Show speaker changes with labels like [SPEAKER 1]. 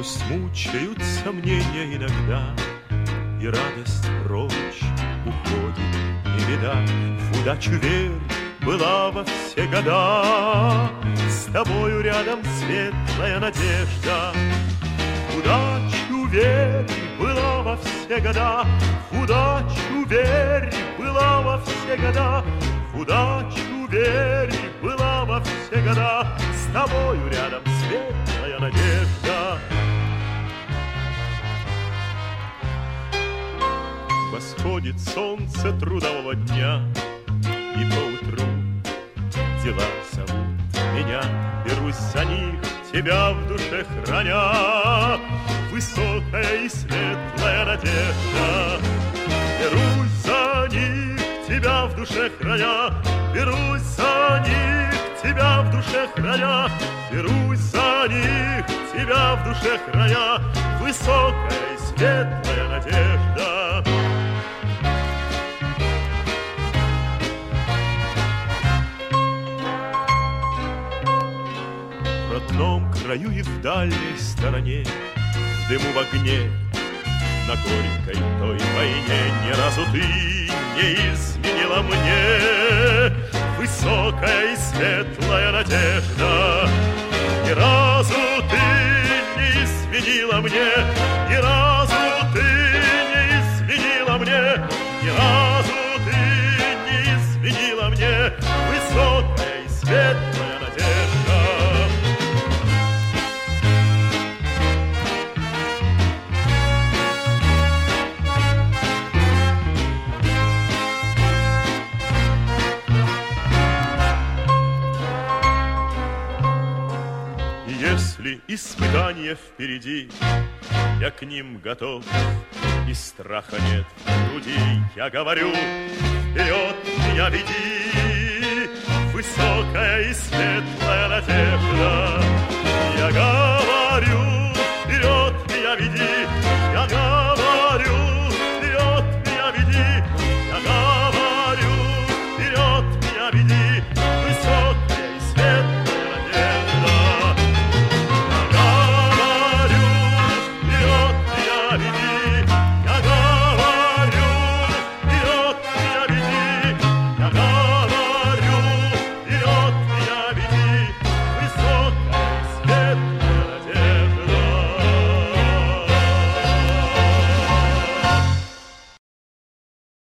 [SPEAKER 1] Пусть мучают сомнения иногда, и радость прочь уходит, не беда. В удачу верь, была во все года, с тобою рядом светлая надежда. В удачу верь, была во все года, в удачу верь, была во все года, в удачу верь, была во все года, с тобою рядом светлая надежда. Восходит солнце трудового дня, и поутру дела зовут меня. Берусь за них, тебя в душе храня, высокая и светлая надежда. Берусь за них, тебя в душе храня, берусь за них, тебя в душе храня, берусь за них, тебя в душе храня, высокая и светлая надежда. В родном краю и в дальней стороне, в дыму, в огне, на горькой той войне ни разу ты не изменила мне, высокая и светлая надежда. Ни разу ты не изменила мне, ни разу ты не изменила мне, ни разу ты не изменила мне, высокая и светлая надежда. Если испытания впереди, я к ним готов, и страха нет в груди, я говорю, вперед меня веди, высокая и светлая надежда.